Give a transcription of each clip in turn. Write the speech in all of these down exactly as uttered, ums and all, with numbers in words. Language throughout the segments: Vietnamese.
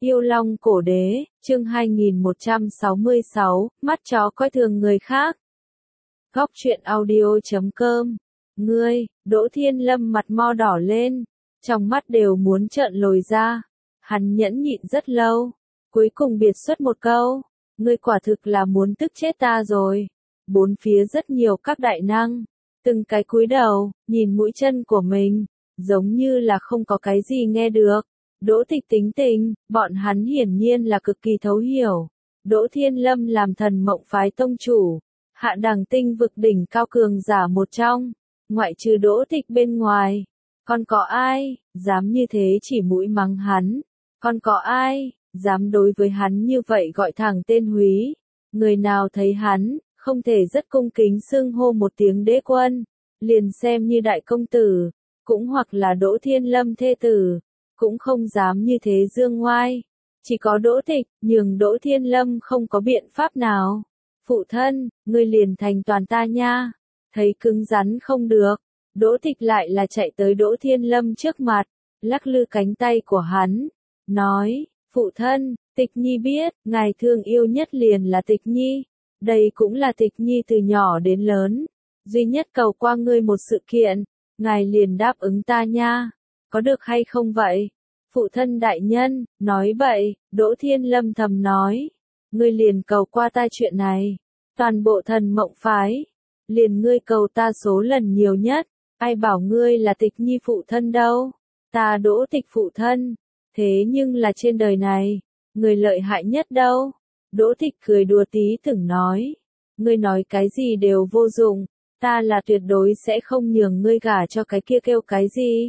Yêu Long Cổ Đế, chương hai nghìn một trăm sáu mươi sáu, mắt chó coi thường người khác. Góc truyện audio chấm com. Ngươi, Đỗ Thiên Lâm mặt mo đỏ lên, trong mắt đều muốn trợn lồi ra. Hắn nhẫn nhịn rất lâu, cuối cùng biệt xuất một câu, ngươi quả thực là muốn tức chết ta rồi. Bốn phía rất nhiều các đại năng, từng cái cúi đầu, nhìn mũi chân của mình, giống như là không có cái gì nghe được. Đỗ Tịch tính tình, bọn hắn hiển nhiên là cực kỳ thấu hiểu. Đỗ Thiên Lâm làm Thần Mộng phái tông chủ, hạ đẳng tinh vực đỉnh cao cường giả một trong, ngoại trừ Đỗ Tịch bên ngoài, còn có ai dám như thế chỉ mũi mắng hắn? Còn có ai dám đối với hắn như vậy gọi thẳng tên húy? Người nào thấy hắn không thể rất cung kính xưng hô một tiếng đế quân, liền xem như đại công tử, cũng hoặc là Đỗ Thiên Lâm thê tử, cũng không dám như thế dương ngoai. Chỉ có Đỗ Tịch, nhường Đỗ Thiên Lâm không có biện pháp nào. Phụ thân, ngươi liền thành toàn ta nha. Thấy cứng rắn không được, Đỗ Tịch lại là chạy tới Đỗ Thiên Lâm trước mặt, lắc lư cánh tay của hắn, nói, phụ thân, Tịch Nhi biết, ngài thương yêu nhất liền là Tịch Nhi. Đây cũng là Tịch Nhi từ nhỏ đến lớn, duy nhất cầu qua ngươi một sự kiện, ngài liền đáp ứng ta nha. Có được hay không vậy? Phụ thân đại nhân, nói bậy, Đỗ Thiên Lâm thầm nói. Ngươi liền cầu qua ta chuyện này. Toàn bộ Thần Mộng phái, liền ngươi cầu ta số lần nhiều nhất. Ai bảo ngươi là Tịch Nhi phụ thân đâu? Ta Đỗ Tịch phụ thân. Thế nhưng là trên đời này, người lợi hại nhất đâu? Đỗ Tịch cười đùa tí từng nói. Ngươi nói cái gì đều vô dụng. Ta là tuyệt đối sẽ không nhường ngươi gả cho cái kia kêu cái gì.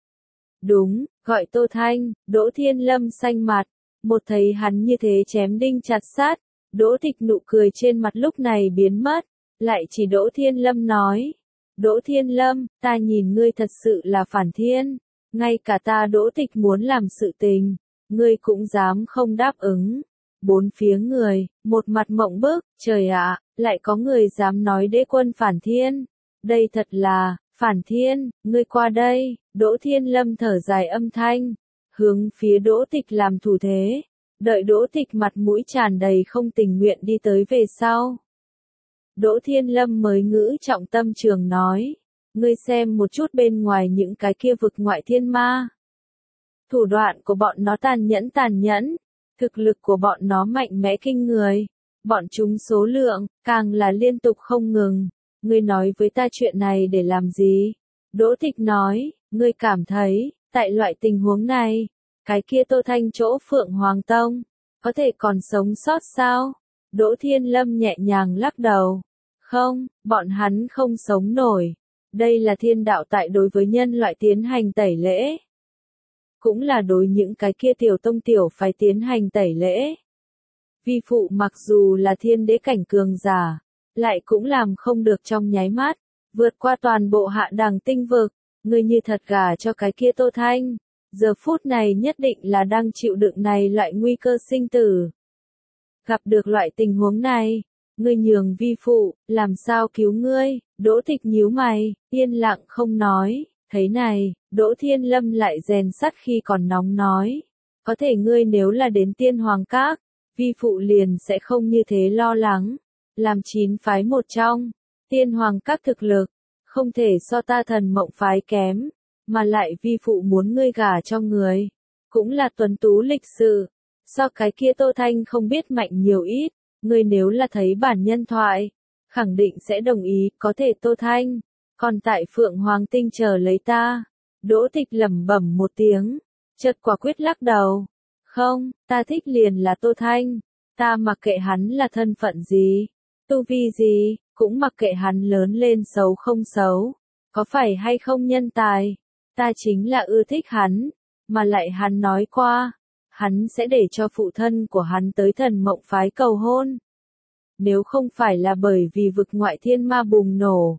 Đúng, gọi Tô Thanh. Đỗ Thiên Lâm xanh mặt, một thấy hắn như thế chém đinh chặt sát, Đỗ Tịch nụ cười trên mặt lúc này biến mất, lại chỉ Đỗ Thiên Lâm nói. Đỗ Thiên Lâm, ta nhìn ngươi thật sự là phản thiên, ngay cả ta Đỗ Tịch muốn làm sự tình, ngươi cũng dám không đáp ứng. Bốn phía người, một mặt mộng bức, trời ạ, lại có người dám nói đế quân phản thiên. Đây thật là, phản thiên, ngươi qua đây. Đỗ Thiên Lâm thở dài âm thanh, hướng phía Đỗ Tịch làm thủ thế, đợi Đỗ Tịch mặt mũi tràn đầy không tình nguyện đi tới về sau. Đỗ Thiên Lâm mới ngữ trọng tâm trường nói, ngươi xem một chút bên ngoài những cái kia vực ngoại thiên ma. Thủ đoạn của bọn nó tàn nhẫn tàn nhẫn, thực lực của bọn nó mạnh mẽ kinh người, bọn chúng số lượng, càng là liên tục không ngừng. Ngươi nói với ta chuyện này để làm gì? Đỗ Tịch nói, ngươi cảm thấy, tại loại tình huống này, cái kia Tô Thanh chỗ Phượng Hoàng Tông, có thể còn sống sót sao? Đỗ Thiên Lâm nhẹ nhàng lắc đầu. Không, bọn hắn không sống nổi. Đây là thiên đạo tại đối với nhân loại tiến hành tẩy lễ. Cũng là đối những cái kia tiểu tông tiểu phái tiến hành tẩy lễ. Vi phụ mặc dù là thiên đế cảnh cường giả, lại cũng làm không được trong nháy mắt, vượt qua toàn bộ hạ đẳng tinh vực. Ngươi như thật gả cho cái kia Tô Thanh, giờ phút này nhất định là đang chịu đựng này loại nguy cơ sinh tử. Gặp được loại tình huống này, ngươi nhường vi phụ, làm sao cứu ngươi? Đỗ Tịch nhíu mày, yên lặng không nói. Thấy này, Đỗ Thiên Lâm lại rèn sắt khi còn nóng nói, có thể ngươi nếu là đến Tiên Hoàng Các, vi phụ liền sẽ không như thế lo lắng. Làm chín phái một trong, Tiên Hoàng Các thực lực, không thể so ta Thần Mộng phái kém, mà lại vi phụ muốn ngươi gả cho người, cũng là tuấn tú lịch sự, so cái kia Tô Thanh không biết mạnh nhiều ít, ngươi nếu là thấy bản nhân thoại, khẳng định sẽ đồng ý, có thể Tô Thanh, còn tại Phượng Hoàng Tinh chờ lấy ta. Đỗ Tịch lẩm bẩm một tiếng, chợt quả quyết lắc đầu, không, ta thích liền là Tô Thanh, ta mặc kệ hắn là thân phận gì, tu vi gì, cũng mặc kệ hắn lớn lên xấu không xấu, có phải hay không nhân tài, ta chính là ưa thích hắn, mà lại hắn nói qua, hắn sẽ để cho phụ thân của hắn tới Thần Mộng phái cầu hôn. Nếu không phải là bởi vì vực ngoại thiên ma bùng nổ,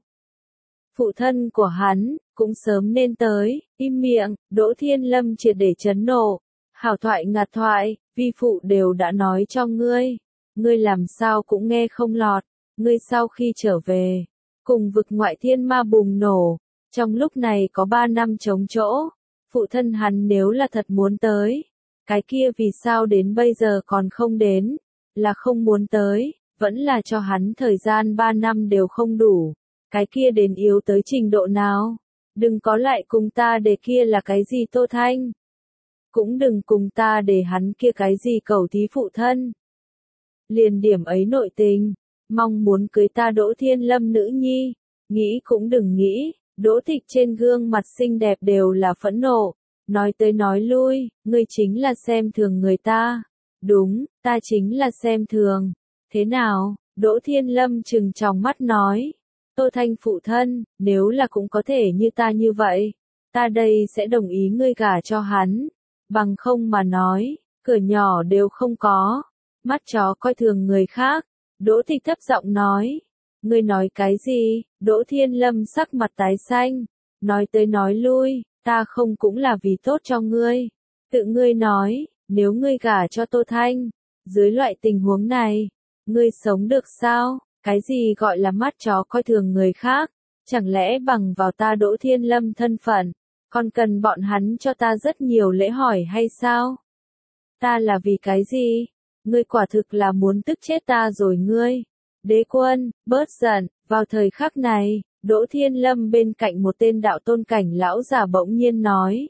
phụ thân của hắn cũng sớm nên tới. Im miệng. Đỗ Thiên Lâm triệt để chấn nộ. Hảo thoại ngạt thoại, vi phụ đều đã nói cho ngươi, ngươi làm sao cũng nghe không lọt. Ngươi sau khi trở về, cùng vực ngoại thiên ma bùng nổ, trong lúc này có ba năm trống chỗ, phụ thân hắn nếu là thật muốn tới, Cái kia vì sao đến bây giờ còn không đến? Là không muốn tới, vẫn là cho hắn thời gian ba năm đều không đủ. Cái kia đến yếu tới trình độ nào? Đừng có lại cùng ta để kia là cái gì Tô Thanh. Cũng đừng cùng ta để hắn kia cái gì cầu thí phụ thân. Liền điểm ấy nội tình, mong muốn cưới ta Đỗ Thiên Lâm nữ nhi, nghĩ cũng đừng nghĩ. Đỗ Tịch trên gương mặt xinh đẹp đều là phẫn nộ, nói tới nói lui, ngươi chính là xem thường người ta. Đúng, ta chính là xem thường. Thế nào? Đỗ Thiên Lâm trừng tròng mắt nói. Tô Thanh phụ thân, nếu là cũng có thể như ta như vậy, ta đây sẽ đồng ý ngươi gả cho hắn. Bằng không mà nói, cửa nhỏ đều không có. Mắt chó coi thường người khác. Đỗ Tịch thấp giọng nói. Ngươi nói cái gì? Đỗ Thiên Lâm sắc mặt tái xanh. Nói tới nói lui, ta không cũng là vì tốt cho ngươi. Tự ngươi nói, nếu ngươi gả cho Tô Thanh, dưới loại tình huống này, ngươi sống được sao? Cái gì gọi là mắt chó coi thường người khác? Chẳng lẽ bằng vào ta Đỗ Thiên Lâm thân phận, còn cần bọn hắn cho ta rất nhiều lễ hỏi hay sao? Ta là vì cái gì? Ngươi quả thực là muốn tức chết ta rồi ngươi. Đế quân, bớt giận. Vào thời khắc này, Đỗ Thiên Lâm bên cạnh một tên đạo tôn cảnh lão giả bỗng nhiên nói.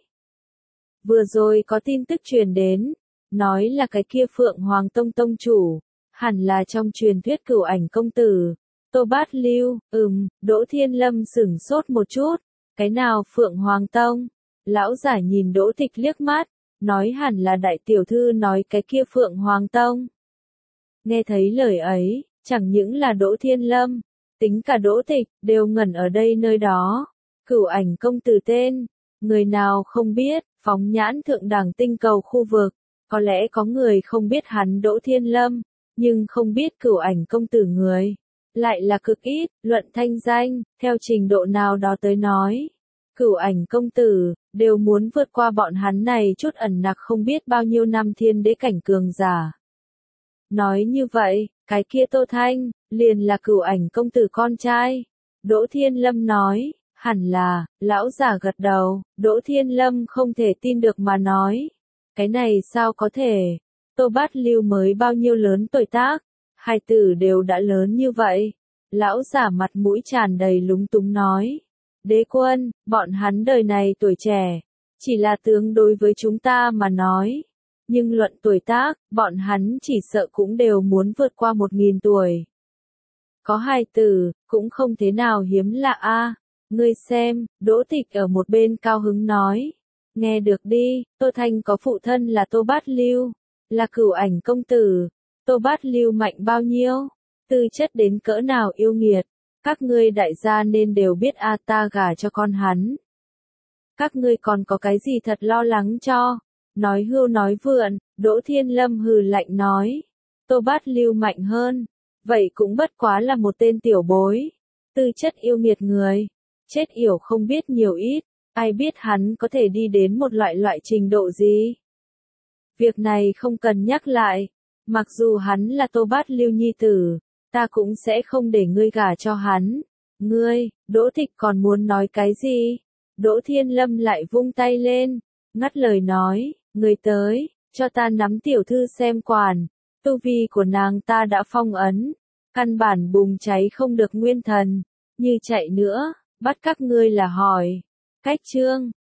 Vừa rồi có tin tức truyền đến, nói là cái kia Phượng Hoàng Tông tông chủ, hẳn là trong truyền thuyết Cửu Ảnh công tử, Tô Bát Lưu. Ừm, Đỗ Thiên Lâm sửng sốt một chút. Cái nào Phượng Hoàng Tông? Lão giả nhìn Đỗ Tịch liếc mắt, nói hẳn là đại tiểu thư nói cái kia Phượng Hoàng Tông. Nghe thấy lời ấy, chẳng những là Đỗ Thiên Lâm, tính cả Đỗ Tịch, đều ngẩn ở đây nơi đó. Cửu Ảnh công tử tên, người nào không biết, phóng nhãn thượng đẳng tinh cầu khu vực, có lẽ có người không biết hắn Đỗ Thiên Lâm, nhưng không biết Cửu Ảnh công tử người, lại là cực ít. Luận thanh danh, theo trình độ nào đó tới nói, Cửu Ảnh công tử, đều muốn vượt qua bọn hắn này chút ẩn nặc không biết bao nhiêu năm thiên đế cảnh cường giả. Nói như vậy, cái kia Tô Thanh, liền là Cửu Ảnh công tử con trai. Đỗ Thiên Lâm nói, hẳn là. Lão giả gật đầu. Đỗ Thiên Lâm không thể tin được mà nói. Cái này sao có thể? Tô Bát Lưu mới bao nhiêu lớn tuổi tác, hai tử đều đã lớn như vậy. Lão giả mặt mũi tràn đầy lúng túng nói. Đế quân, bọn hắn đời này tuổi trẻ, chỉ là tương đối với chúng ta mà nói. Nhưng luận tuổi tác, bọn hắn chỉ sợ cũng đều muốn vượt qua một nghìn tuổi. Có hai tử, cũng không thế nào hiếm lạ a. Ngươi xem, Đỗ Tịch ở một bên cao hứng nói. Nghe được đi, Tô Thanh có phụ thân là Tô Bát Lưu, là Cửu Ảnh công tử. Tô Bát Lưu mạnh bao nhiêu? Tư chất đến cỡ nào yêu nghiệt? Các ngươi đại gia nên đều biết a, ta gả cho con hắn. Các ngươi còn có cái gì thật lo lắng cho? Nói hưu nói vượn. Đỗ Thiên Lâm hừ lạnh nói. Tô Bát Lưu mạnh hơn, vậy cũng bất quá là một tên tiểu bối. Tư chất yêu nghiệt người, chết yểu không biết nhiều ít, ai biết hắn có thể đi đến một loại loại trình độ gì. Việc này không cần nhắc lại, mặc dù hắn là Tô Bát Lưu nhi tử, ta cũng sẽ không để ngươi gả cho hắn. Ngươi, Đỗ Tịch còn muốn nói cái gì? Đỗ Thiên Lâm lại vung tay lên, ngắt lời nói, người tới, cho ta nắm tiểu thư xem quản. Tu vi của nàng ta đã phong ấn, căn bản bùng cháy không được nguyên thần, như chạy nữa, bắt các ngươi là hỏi. Cách chương